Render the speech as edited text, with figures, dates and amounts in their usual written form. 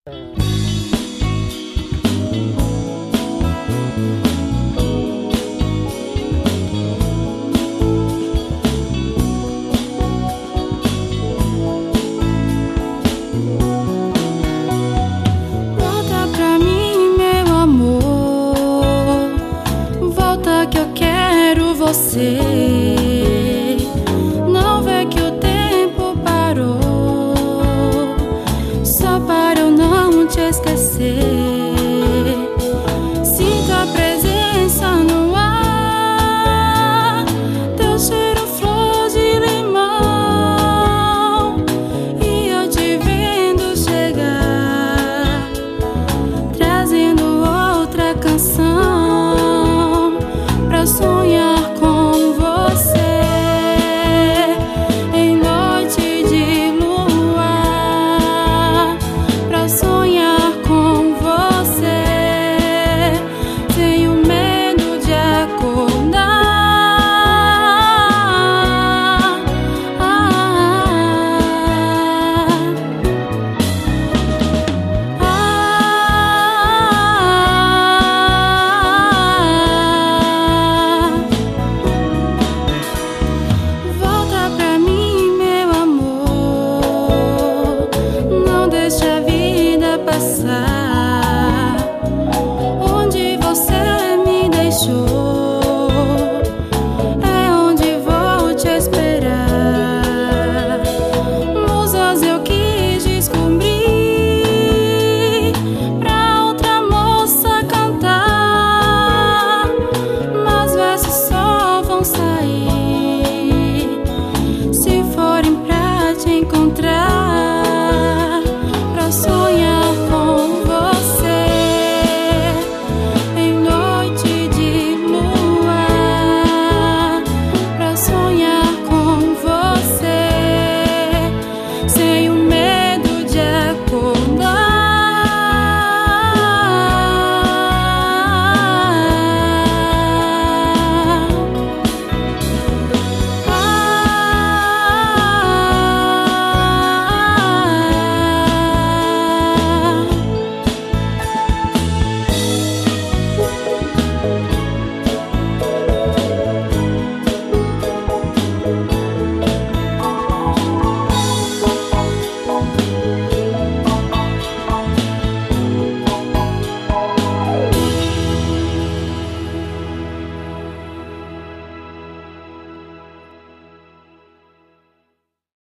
Volta pra mim, meu amor. Volta que eu quero você. Não vê que o tempo parou só para eu não te esquecer. Sinto a presença no ar, teu cheiro flor de limão, e eu te vendo chegar, trazendo outra canção pra sonhar com você. Em noite de luar, pra sonhar com você. Tenho medo de acordar. Volta pra mim, meu amor. Não deixa a vida passar.